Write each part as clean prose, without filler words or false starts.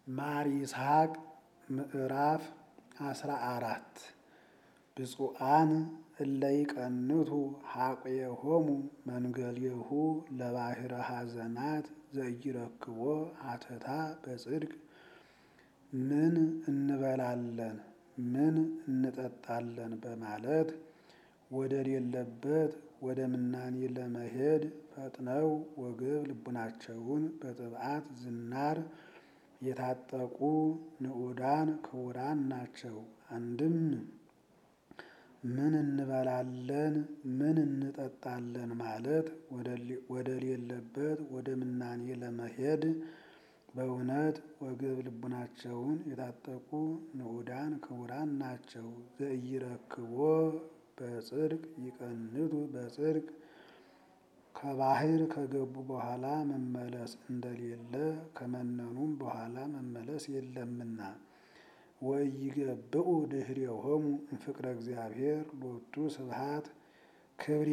ማር ይስሐቅ ምዕራፍ 14 ብፁዓን እለ ይቀንቱ ሀቅየሆሙ መንገልየሁ ለባሕረ ሐዘናት ዘኢይረክቦ ሀተታ በጽድቅ። ምን እንበላለን ምን እንጠጣለን በማለት ወደ ሌለበት ወደ ምናኔ ለመሄድ ፈጥነው ወገብ ልቡናቸውን በጥብዓት ዝናር የታጠቁ ንዑዳን ክቡራን ናቸው። አንድም ምን እንበላለን ምን እንጠጣለን ማለት ወደ ሌለበት ወደ ምናኔ ለመሄድ በእውነት ወገብ ልቡናቸውን የታጠቁ ንዑዳን ክቡራን ናቸው። ዘኢይረክቦ በጽድቅ ይቀንቱ በጽድቅ ከባሕር ከገቡ በኋላ መመለስ እንደሌለ ከመነኑም በኋላ መመለስ የለምና። ወኢይገብኡ ድኅሬሆሙ እምፍቅረ እግዚአብሔር ሎቱ ስብሐት ክብር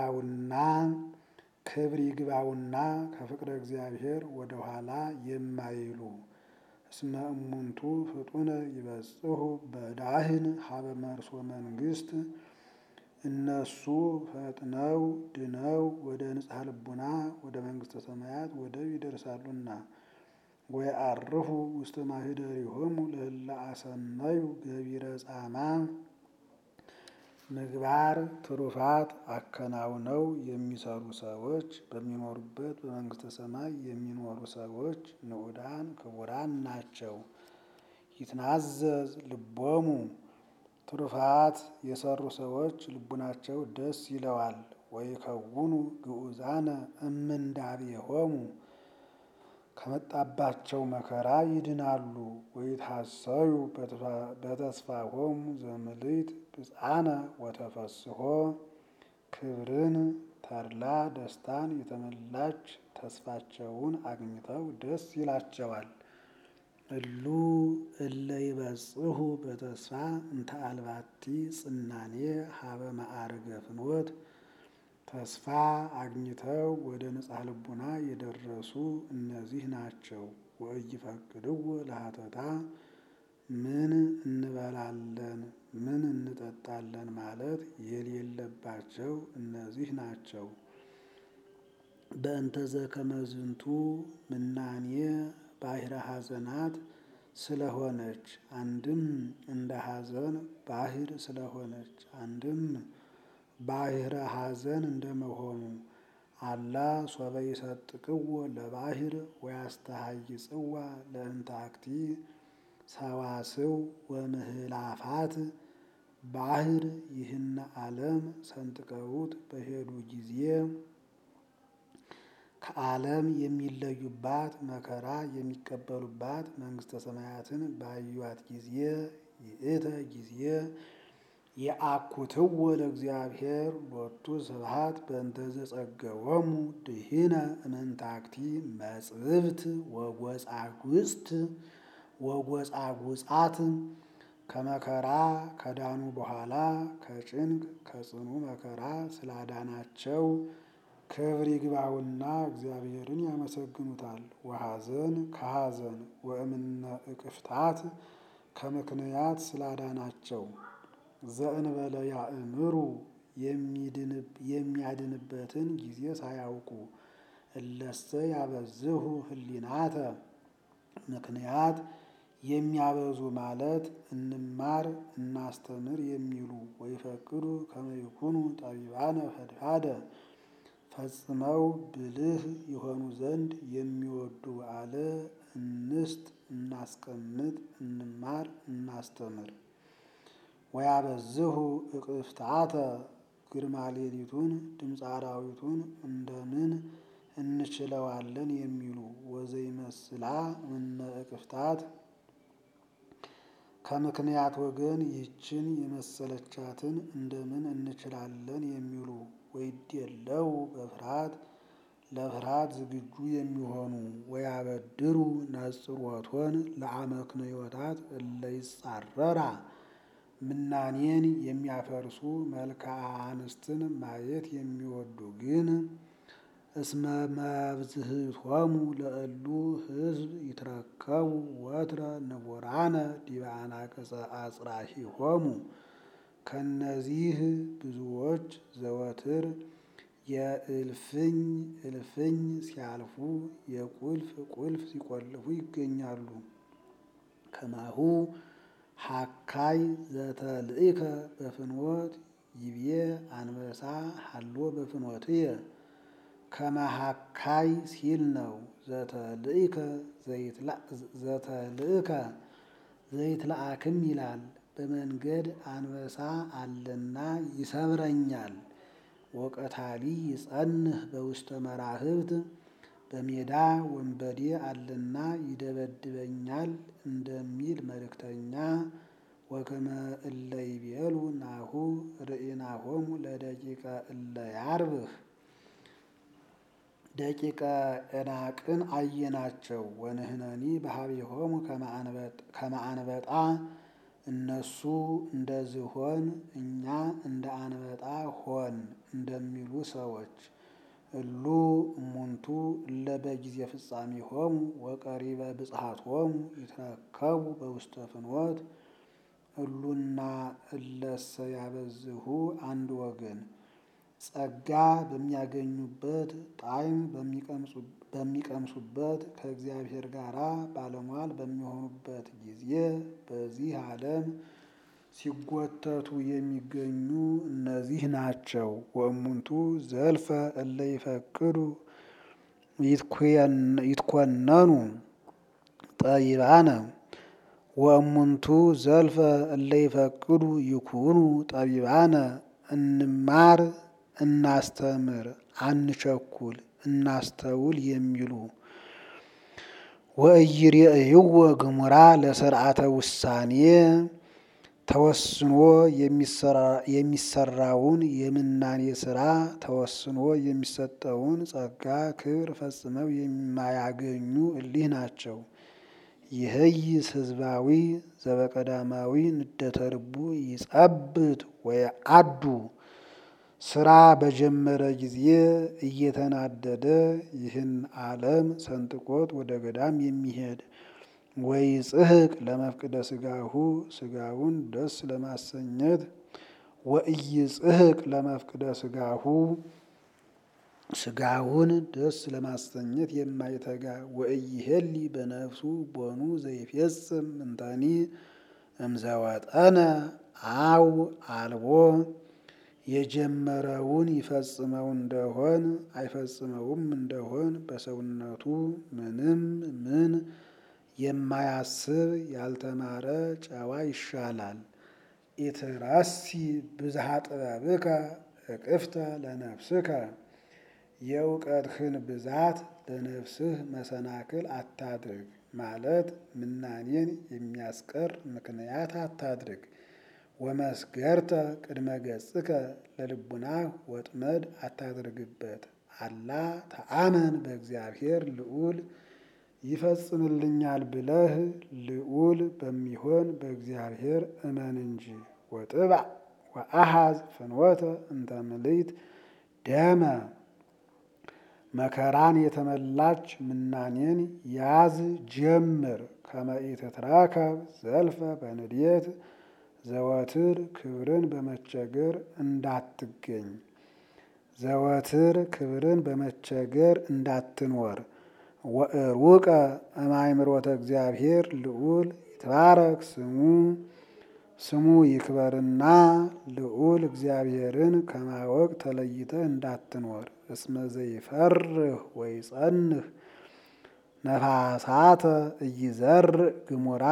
ይግባውና ከፍቅረ እግዚአብሔር ወደ ኋላ የማይሉ እስመ እሙንቱ ፍጡነ ይበጽሑ በዳህን ሀበ መርሶ መንግሥት። እነሱ ፈጥነው ድነው ወደ ንጽሐ ልቡና ወደ መንግሥተ ሰማያት ወደብ ይደርሳሉና። ወየዐርፉ ውስተ ማኅደሪሆሙ ለእለ አሰነዩ ገቢረ ጻማ። ምግባር ትሩፋት አከናውነው የሚሰሩ ሰዎች በሚኖሩበት በመንግሥተ ሰማይ የሚኖሩ ሰዎች ንዑዳን ክቡራን ናቸው። ይትናዘዝ ልቦሙ ትሩፋት የሰሩ ሰዎች ልቡናቸው ደስ ይለዋል። ወይከውኑ ግዑዛነ እምንዳቤሆሙ ከመጣባቸው መከራ ይድናሉ። ወይትሐሰዩ በተስፋሆሙ ዘምልዕት ብፅዓነ ወተፈስሖ ክብርን ተድላ ደስታን የተመላች ተስፋቸውን አግኝተው ደስ ይላቸዋል። እሉ እለ ይበጽሑ በተስፋ እንተ አልባቲ ጽናኔ ሀበ ማዕርገ ፍኖት። ተስፋ አግኝተው ወደ ንጽሐ ልቡና የደረሱ እነዚህ ናቸው። ወኢይፈቅድዎ ለሀተታ ምን እንበላለን ምን እንጠጣለን ማለት የሌለባቸው እነዚህ ናቸው። በእንተ ዘከመ ዝንቱ ምናኔ ባሕረ ሐዘናት ስለሆነች አንድም እንደ ሐዘን ባሕር ስለሆነች አንድም ባሕረ ሐዘን እንደመሆኑ አላ ሶበ ይሰጥቅዎ ለባሕር ወያስተሃይጽዋ ለእንታክቲ ሰዋስው ወምህላፋት። ባሕር ይህን ዓለም ሰንጥቀውት በሄዱ ጊዜ ከዓለም የሚለዩባት መከራ የሚቀበሉባት መንግሥተ ሰማያትን ባዩአት ጊዜ ይእተ ጊዜ የአኩትዎ ለእግዚአብሔር ሎቱ ስብሐት በእንተ ዘጸገዎሙ ድኂነ እምንታክቲ መጽብት ወጐጻጉጻት። ከመከራ ከዳኑ በኋላ ከጭንቅ ከጽኑ መከራ ስላዳናቸው ክብር ይግባውና እግዚአብሔርን ያመሰግኑታል። ወሐዘን ከሐዘን ወእምነ እቅፍታት ከምክንያት ስላዳናቸው ዘእንበለ ያእምሩ የሚያድንበትን ጊዜ ሳያውቁ እለሰ ያበዝሑ ህሊናተ ምክንያት የሚያበዙ ማለት እንማር እናስተምር የሚሉ ወይፈቅዱ ከመ ይኩኑ ጠቢባነ ፈድፋደ ፈጽመው ብልህ የሆኑ ዘንድ የሚወዱ አለ። እንስት እናስቀምጥ እንማር እናስተምር። ወያበዝሑ እቅፍታተ ግርማ ሌሊቱን ድምፀ አራዊቱን እንደምን እንችለዋለን የሚሉ ወዘይመስላ እምነ እቅፍታት ከምክንያት ወገን ይህችን የመሰለቻትን እንደምን እንችላለን የሚሉ ወይዴለው በፍርሃት ለፍርሃት ዝግጁ የሚሆኑ ወያበድሩ ነጽሮቶን ለአመክንዮታት እለ ይጻረራ። ምናኔን የሚያፈርሱ መልክዓ አንስትን ማየት የሚወዱ ግን እስመ መብዝህቶሙ ለእሉ ሕዝብ ይትረከቡ ወትረ ንቡራነ ዲበ አናቅጸ አጽራሂሆሙ። ከነዚህ ብዙዎች ዘወትር የእልፍኝ እልፍኝ ሲያልፉ የቁልፍ ቁልፍ ሲቆልፉ ይገኛሉ። ከማሁ ሐካይ ዘተልእከ በፍኖት ይቤ አንበሳ ሀሎ በፍኖትየ። ከመሐካይ ሲል ነው። ዘተልእከ ዘይትለአክም ይላል። በመንገድ አንበሳ አለና ይሰብረኛል። ወቀታሊ ይጸንህ በውስተ መራህብት በሜዳ ወንበዴ አለና ይደበድበኛል እንደሚል መልእክተኛ። ወከመ እለ ይቤሉ ናሁ ርኢናሆሙ ለደቂቀ እለ ያርብህ። ደቂቀ ኤናቅን አየናቸው። ወንህነኒ በሀቢሆሙ ከመ አንበጣ እነሱ እንደ ዝሆን እኛ እንደ አንበጣ ሆን እንደሚሉ ሰዎች። እሉ እሙንቱ እለ በጊዜ ፍጻሜሆሙ ወቀሪበ ብጽሐቶሙ ይትረከቡ በውስተ ፍኖት። እሉና እለሰ ያበዝሁ አንድ ወገን ጸጋ በሚያገኙበት ጣዕም በሚቀምሱበት ከእግዚአብሔር ጋር ባለሟል በሚሆኑበት ጊዜ በዚህ ዓለም ሲጎተቱ የሚገኙ እነዚህ ናቸው። ወእሙንቱ ዘልፈ እለ ይፈቅዱ ይትኮነኑ ጠቢባነ። ወእሙንቱ ዘልፈ እለ ይፈቅዱ ይኩኑ ጠቢባነ። እንማር እናስተምር አንቸኩል እናስተውል የሚሉ ወኢይሬእይዎ ግሙራ ለሰርዓተ ውሳኔ። ተወስኖ የሚሰራውን የምናኔ ስራ ተወስኖ የሚሰጠውን ጸጋ ክብር ፈጽመው የማያገኙ እሊህ ናቸው። ይህይስ ህዝባዊ ዘበቀዳማዊ ንደተ ልቡ ይጸብት ወየአዱ። ስራ በጀመረ ጊዜ እየተናደደ ይህን ዓለም ሰንጥቆት ወደ ገዳም የሚሄድ ወይጽሕቅ ለመፍቅደ ስጋሁ ስጋውን ደስ ለማሰኘት ወኢይጽሕቅ ለመፍቅደ ስጋሁ ስጋውን ደስ ለማሰኘት የማይተጋ ወኢይሄሊ በነፍሱ ቦኑ ዘይፌጽም እንተኒ እምዘወጠነ አው አልቦ። የጀመረውን ይፈጽመው እንደሆን አይፈጽመውም እንደሆን በሰውነቱ ምንም ምን የማያስብ ያልተማረ ጨዋ ይሻላል። ኢትረሲ ብዝሃ ጥበብከ እቅፍተ ለነፍስከ። የእውቀትህን ብዛት ለነፍስህ መሰናክል አታድርግ ማለት ምናኔን የሚያስቀር ምክንያት አታድርግ። ወመስገርተ ቅድመ ገጽከ ለልቡናህ ወጥመድ አታድርግበት። አላ ተአመን በእግዚአብሔር ልዑል ይፈጽምልኛል ብለህ ልዑል በሚሆን በእግዚአብሔር እመን እንጂ። ወጥባዕ ወአሃዝ ፍኖተ እንተ ምልዕት ደመ። መከራን የተመላች ምናኔን ያዝ ጀምር። ከመ ኢትትረከብ ዘልፈ በንዴት ዘወትር ክብርን በመቸገር እንዳትገኝ ዘወትር ክብርን በመቸገር እንዳትኖር። ወእሩቀ እማእምሮተ እግዚአብሔር ልዑል ይትባረክ ስሙ። ስሙ ይክበርና ልዑል እግዚአብሔርን ከማወቅ ተለይተህ እንዳትኖር። እስመ ዘይፈርህ ወይጸንህ ነፋሳተ ኢይዘርእ ግሙራ።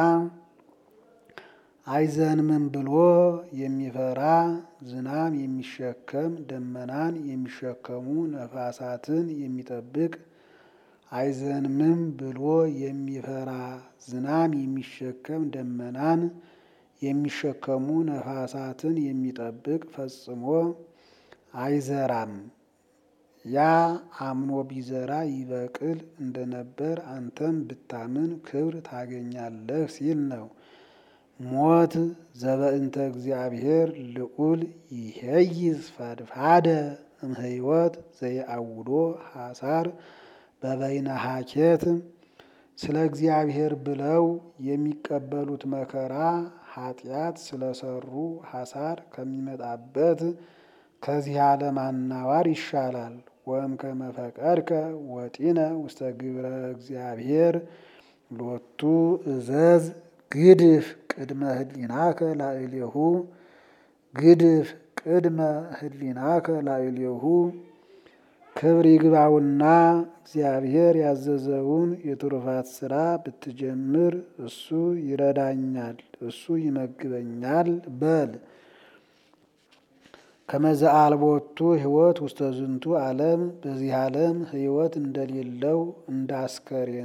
አይዘንምም ብሎ የሚፈራ ዝናም የሚሸከም ደመናን የሚሸከሙ ነፋሳትን የሚጠብቅ። አይዘንምም ብሎ የሚፈራ ዝናም የሚሸከም ደመናን የሚሸከሙ ነፋሳትን የሚጠብቅ ፈጽሞ አይዘራም። ያ አምኖ ቢዘራ ይበቅል እንደነበር አንተም ብታምን ክብር ታገኛለህ ሲል ነው። ሞት ዘበእንተ እግዚአብሔር ልዑል ይሄይዝ ፈድፋደ እምሕይወት ዘየአውዶ ሐሳር በበይነ ሀኬት። ስለ እግዚአብሔር ብለው የሚቀበሉት መከራ ኃጢአት ስለሰሩ ሐሳር ከሚመጣበት ከዚህ ዓለም አናዋር ይሻላል። ወእምከመ ፈቀድከ ወጢነ ውስተ ግብረ እግዚአብሔር ሎቱ እዘዝ ግድፍ ቅድመ ህሊናከ ላዕሌሁ ግድፍ ቅድመ ህሊናከ ላዕሌሁ። ክብር ይግባውና እግዚአብሔር ያዘዘውን የትሩፋት ሥራ ብትጀምር እሱ ይረዳኛል፣ እሱ ይመግበኛል በል። ከመዘ አልቦቱ ሕይወት ውስተ ዝንቱ ዓለም በዚህ ዓለም ሕይወት እንደሌለው እንዳስከሬን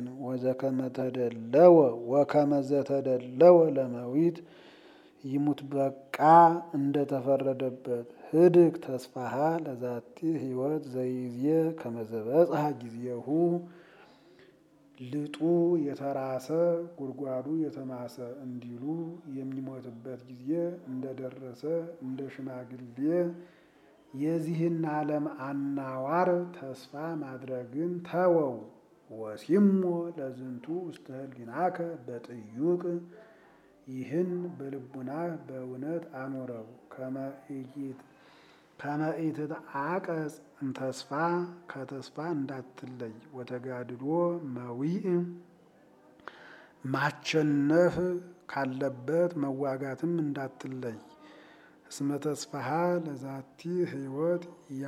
ወከመዘ ተደለወ ለመዊት ይሙት በቃ እንደተፈረደበት ህድግ ተስፋሃ ለዛቲ ሕይወት ዘይዜ ከመዘበጽሐ ጊዜሁ። ልጡ የተራሰ ጉድጓዱ የተማሰ እንዲሉ የሚሞትበት ጊዜ እንደደረሰ እንደ ሽማግሌ የዚህን ዓለም አናዋር ተስፋ ማድረግን ተወው። ወሲሞ ለዝንቱ ውስተ ህሊናከ በጥዩቅ ይህን በልቡናህ በእውነት አኖረው። ከመ ኢትትዓቀጽ እምተስፋ ከተስፋ እንዳትለይ። ወተጋድሎ መዊዕ ማቸነፍ ካለበት መዋጋትም እንዳትለይ። እስመ ተስፋሃ ለዛቲ ሕይወት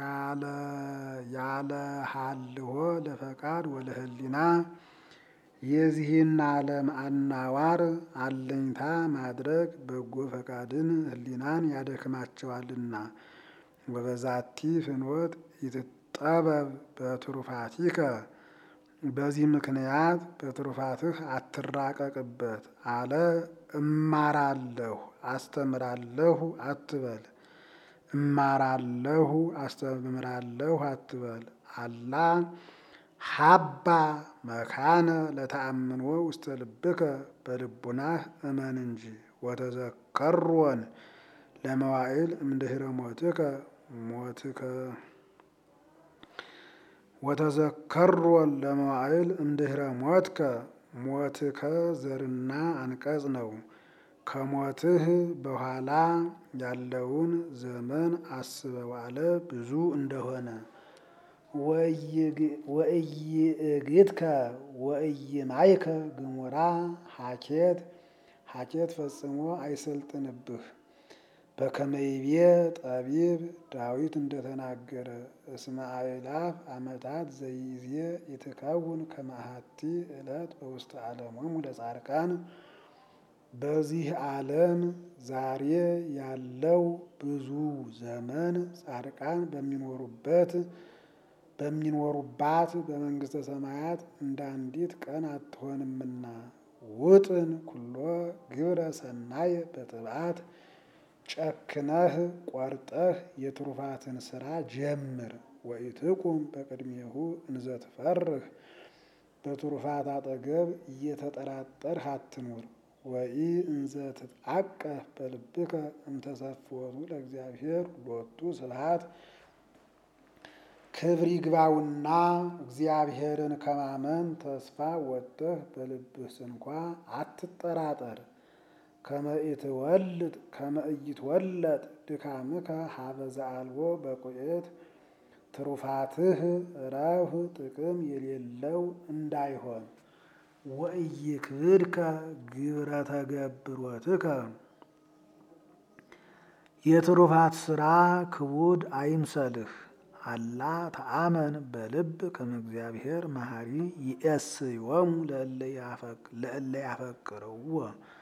ያለ ሀልዎ ለፈቃድ ወለህሊና የዚህን ዓለም አናዋር አለኝታ ማድረግ በጎ ፈቃድን ህሊናን ያደክማቸዋልና። ወበዛቲ ፍኖት ይትጠበብ በትሩፋቲከ በዚህ ምክንያት በትሩፋትህ አትራቀቅበት አለ። እማራለሁ አስተምራለሁ አትበል። እማራለሁ አስተምራለሁ አትበል። አላ ሀባ መካነ ለተአምኖ ውስተ ልብከ በልቡናህ እመን እንጂ። ወተዘከሮን ለመዋዕል እምድኅረ ሞትከ ወተዘከሮን ለመዋዕል እምድኅረ ሞትከ ሞትከ ዘርና አንቀጽ ነው። ከሞትህ በኋላ ያለውን ዘመን አስበው አለ ብዙ እንደሆነ። ወኢይእግትከ ወኢይማይከ ግሙራ ሀኬት ፈጽሞ አይሰልጥንብህ። በከመ ይቤ ጠቢብ ዳዊት እንደተናገረ እስመ አእላፍ ዓመታት ዘይዜ ይትከውን ከመ አሐቲ ዕለት በውስተ ዓለሞሙ ለጻድቃን። በዚህ ዓለም ዛሬ ያለው ብዙ ዘመን ጻድቃን በሚኖሩባት በመንግሥተ ሰማያት እንደ አንዲት ቀን አትሆንምና። ውጥን ኩሎ ግብረ ሰናየ በጥብዓት ጨክነህ ቆርጠህ የትሩፋትን ሥራ ጀምር። ወኢትቁም በቅድሜሁ እንዘ ትፈርህ በትሩፋት አጠገብ እየተጠራጠርህ አትኑር። ወኢ እንዘ ትትዓቀፍ በልብከ እምተሰፍወቱ ለእግዚአብሔር ሎቱ ስብሐት። ክብር ይግባውና እግዚአብሔርን ከማመን ተስፋ ወጥተህ በልብህ ስንኳ አትጠራጠር። ከመ ኢይትወለጥ ድካምከ ሀበ ዘአልቦ በቁኤት ትሩፋትህ ረብህ ጥቅም የሌለው እንዳይሆን። ወኢይክብድከ ግብረ ተገብሮትከ የትሩፋት ሥራ ክቡድ አይምሰልህ። አላ ተአመን በልብ ከመ እግዚአብሔር መሐሪ ይእስዮሙ ለእለ ያፈቅርዎ።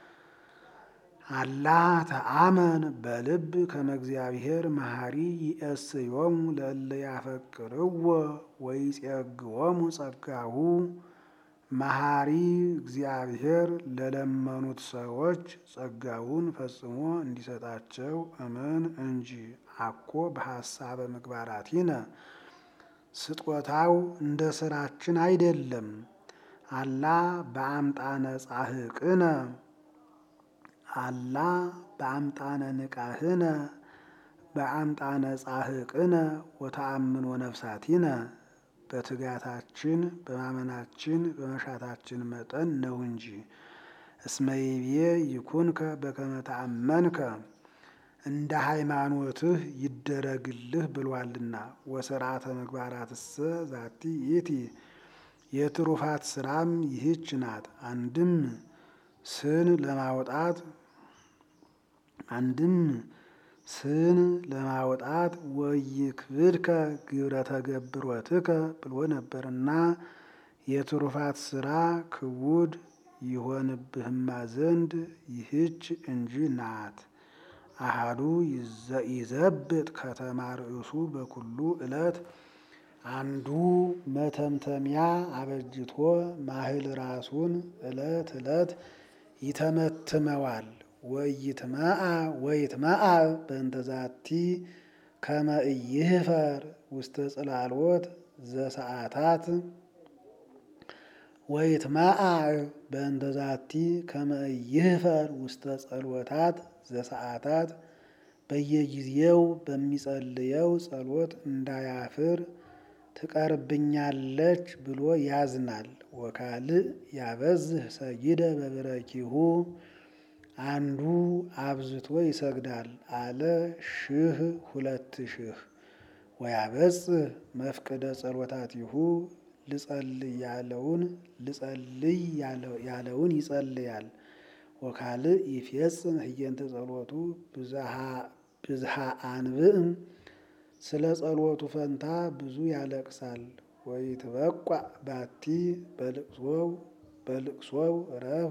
አላ ተአመን በልብ ከመ እግዚአብሔር መሐሪ ይእስዮሙ ለእለ ያፈቅርዎ ወይጼግዎሙ ጸጋሁ። መሐሪ እግዚአብሔር ለለመኑት ሰዎች ጸጋውን ፈጽሞ እንዲሰጣቸው እመን እንጂ። አኮ በሐሳበ ምግባራቲነ ስጦታው እንደ ሥራችን አይደለም። አላ በአምጣነ ጻሕቅነ አላ በአምጣነ ንቃህነ በአምጣነ ጻሕቅነ ወተአምኖ ነፍሳቲነ በትጋታችን በማመናችን በመሻታችን መጠን ነው እንጂ። እስመ ይቤ ይኩንከ በከመ ተአመንከ እንደ ሃይማኖትህ ይደረግልህ ብሏልና። ወሥርዓተ ምግባራትሰ ዛቲ ይእቲ የትሩፋት ስራም ይህች ናት። አንድም ስን ለማውጣት ወይክብድከ ግብረ ተገብሮትከ ብሎ ነበርና የትሩፋት ስራ ክቡድ ይሆንብህማ ዘንድ ይህች እንጂ ናት። አሃዱ ይዘብጥ ከተማ ርእሱ በኩሉ ዕለት አንዱ መተምተሚያ አበጅቶ ማህል ራሱን ዕለት ዕለት ይተመትመዋል። ወይትመአ በእንተ ዛቲ ከመ ኢይህፈር ውስተ ጽላሎት ዘሰዓታት ወይትመአ በእንተ ዛቲ ከመ ኢይህፈር ውስተ ጸሎታት ዘሰዓታት በየጊዜው በሚጸልየው ጸሎት እንዳያፍር ትቀርብኛለች ብሎ ያዝናል። ወካልእ ያበዝህ ሰጊደ በብረኪሁ አንዱ አብዝቶ ይሰግዳል አለ 1000 2000 ወያበጽህ መፍቅደ ጸሎታቲሁ ልጸልይ ያለውን ይጸልያል። ወካልእ ይፌጽም ህየንተ ጸሎቱ ብዝሃ አንብዕ ስለ ጸሎቱ ፈንታ ብዙ ያለቅሳል። ወይትበቋዕ ባቲ በልቅሶው ረብህ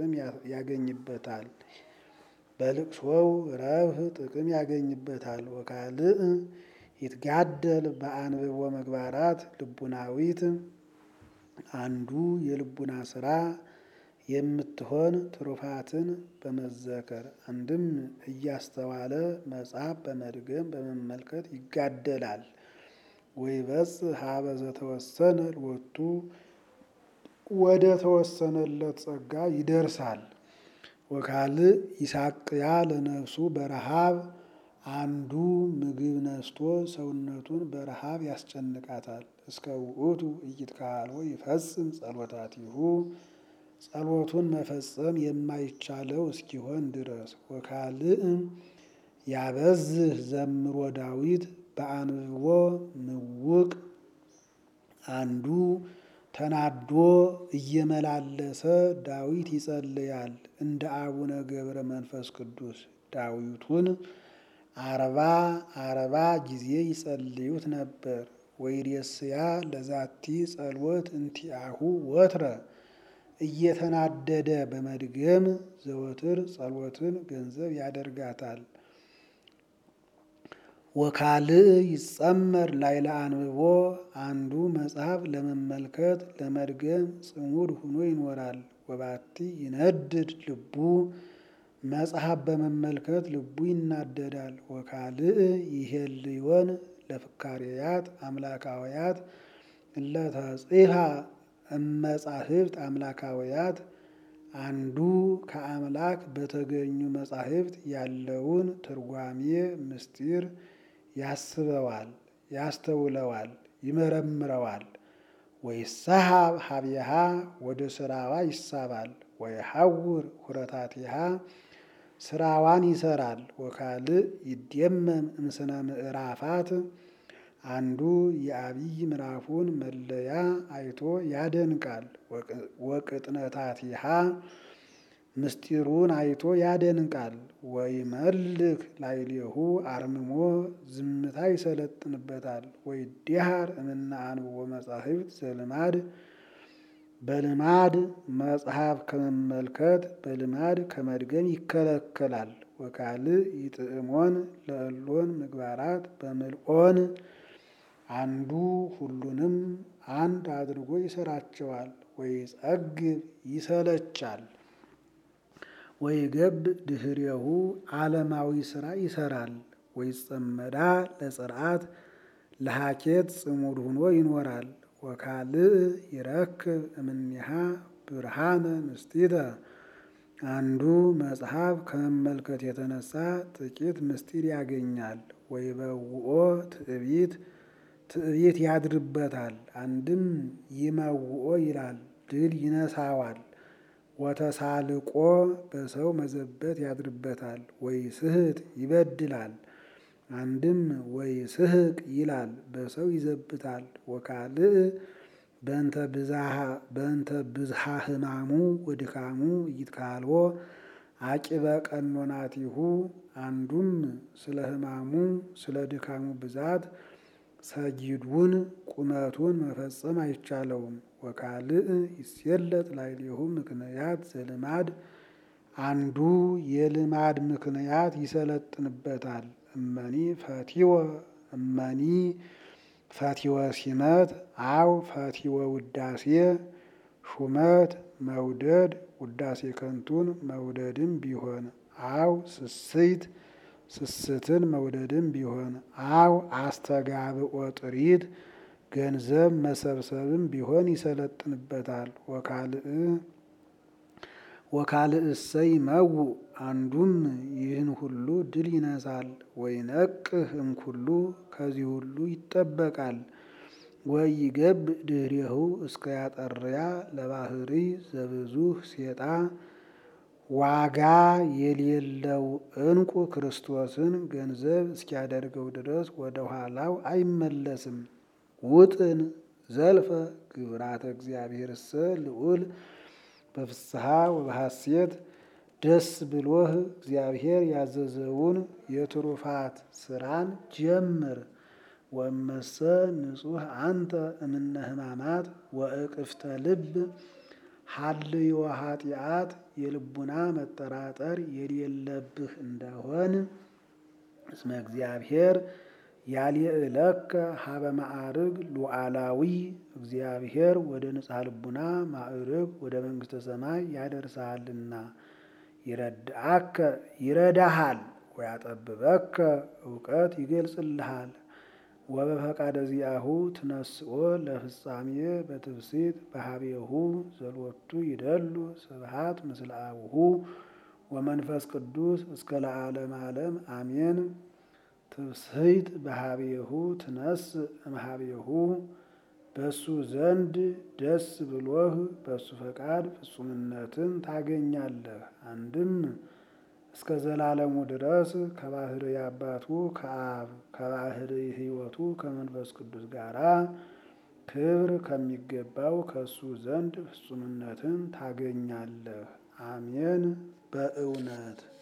ጥቅም ያገኝበታል። ወካልእ ይትጋደል በአንብቦ ምግባራት ልቡናዊት አንዱ የልቡና ስራ የምትሆን ትሩፋትን በመዘከር አንድም እያስተዋለ መጽሐፍ በመድገም በመመልከት ይጋደላል። ወይበጽሕ ሀበ ዘተወሰነ ሎቱ ወደ ተወሰነለት ጸጋ ይደርሳል። ወካልእ ይሳቅያ ለነፍሱ በረሃብ አንዱ ምግብ ነስቶ ሰውነቱን በረሃብ ያስጨንቃታል። እስከ ውእቱ ኢይትከሀሎ ይፈጽም ጸሎታቲሁ ጸሎቱን መፈጸም የማይቻለው እስኪሆን ድረስ። ወካልእ ያበዝህ ዘምሮ ዳዊት በአንብቦ ምውቅ አንዱ ተናዶ እየመላለሰ ዳዊት ይጸልያል። እንደ አቡነ ገብረ መንፈስ ቅዱስ ዳዊቱን 40 ጊዜ ይጸልዩት ነበር። ወይሬስያ ለዛቲ ጸሎት እንቲአሁ ወትረ እየተናደደ በመድገም ዘወትር ጸሎትን ገንዘብ ያደርጋታል። ወካልእ ይጸመር ላይለ አንብቦ አንዱ መጽሐፍ ለመመልከት ለመድገም ጽሙድ ሆኖ ይኖራል። ወባቲ ይነድድ ልቡ መጽሐፍ በመመልከት ልቡ ይናደዳል። ወካልእ ይሄልዮን ለፍካሬያት አምላካውያት እለተጽሐ እመጻሕፍት አምላካውያት አንዱ ከአምላክ በተገኙ መጻሕፍት ያለውን ትርጓሜ ምስጢር ያስበዋል፣ ያስተውለዋል፣ ይመረምረዋል። ወይሳሃብ ሀብየሃ ወደ ስራዋ ይሳባል። ወይሐውር ሁረታቲሃ ስራዋን ይሰራል። ወካልእ ይደመም እምስነ ምዕራፋት አንዱ የአብይ ምዕራፉን መለያ አይቶ ያደንቃል። ወቅጥነታቲሃ ምስጢሩን አይቶ ያደንቃል። ወይመልክ ላዕሌሁ አርምሞ ዝምታ ይሰለጥንበታል። ወይድኃር እምነ አንብቦ መጻሕፍት ዘልማድ በልማድ መጽሐፍ ከመመልከት በልማድ ከመድገም ይከለከላል። ወካልእ ይጥዕሞን ለእሎን ምግባራት በምልኦን አንዱ ሁሉንም አንድ አድርጎ ይሰራቸዋል። ወይጸግብ ይሰለቻል። ወይገብእ ድኅሬሁ ዓለማዊ ሥራ ይሰራል። ወይጸመዳ ለጽርዓት ለሃኬት ጽሙድ ሆኖ ይኖራል። ወካልእ ይረክብ እምኔሃ ብርሃነ ንስቲተ አንዱ መጽሐፍ ከመመልከት የተነሳ ጥቂት ምስጢር ያገኛል። ወይበውኦ ትዕቢት ትዕቢት ያድርበታል። አንድም ይመውኦ ይላል ድል ይነሳዋል። ወተሳልቆ በሰው መዘበት ያድርበታል። ወይስሕት ይበድላል። አንድም ወይስሕቅ ይላል በሰው ይዘብታል። ወካልእ በእንተ ብዝሃ ሕማሙ ወድካሙ ይትካልዎ አቂበ ቀኖናቲሁ። አንዱም ስለ ሕማሙ ስለ ድካሙ ብዛት ሰጊዱን ቁመቱን መፈጸም አይቻለውም። ወካልእ ይሴለጥ ላዕሌሁ ምክንያት ዘልማድ አንዱ የልማድ ምክንያት ይሰለጥንበታል። እመኒ ፈቲወ ሲመት አው ፈቲወ ውዳሴ ሹመት መውደድ ውዳሴ ከንቱን መውደድም ቢሆን አው ስስትን መውደድም ቢሆን አው አስተጋብኦ ጥሪት ገንዘብ መሰብሰብም ቢሆን ይሰለጥንበታል። ወካልእሰ ይመውእ አንዱም ይህን ሁሉ ድል ይነሳል። ወይነቅህ እምኩሉ ከዚህ ሁሉ ይጠበቃል። ወይገብእ ድኅሬሁ እስከ ያጠርያ ለባህሪ ዘብዙሕ ሴጣ ዋጋ የሌለው ዕንቁ ክርስቶስን ገንዘብ እስኪያደርገው ድረስ ወደ ኋላው አይመለስም። ውጥን ዘልፈ ግብራተ እግዚአብሔርሰ ልዑል በፍስሐ ወበሐሴት ደስ ብሎህ እግዚአብሔር ያዘዘውን የትሩፋት ስራን ጀምር። ወመሰ ንጹሕ አንተ እምነ ሕማማት ወእቅፍተ ልብ ሀልዮ ኃጢአት የልቡና መጠራጠር የሌለብህ እንደሆን እስመ እግዚአብሔር ያልየእለከ ሀበ ማዕርግ ሉዓላዊ እግዚአብሔር ወደ ንጽሐ ልቡና ማዕርግ ወደ መንግሥተ ሰማይ ያደርሳልና ይረድአከ ይረዳሃል ወያጠብበከ እውቀት ይገልጽልሃል። ወበፈቃደ ዚአሁ ትነስኦ ለፍጻሜ በትፍሲት በሀቤሁ ዘሎቱ ይደሉ ስብሐት ምስለ አቡሁ ወመንፈስ ቅዱስ እስከ ለዓለም ዓለም አሜን። ትፍስሕት በሀቤሁ ትነስእ እምሀቤሁ በሱ ዘንድ ደስ ብሎህ በሱ ፈቃድ ፍጹምነትን ታገኛለህ። አንድም እስከ ዘላለሙ ድረስ ከባህርይ አባቱ ከአብ ከባህርይ ሕይወቱ ከመንፈስ ቅዱስ ጋራ ክብር ከሚገባው ከሱ ዘንድ ፍጹምነትን ታገኛለህ። አሜን በእውነት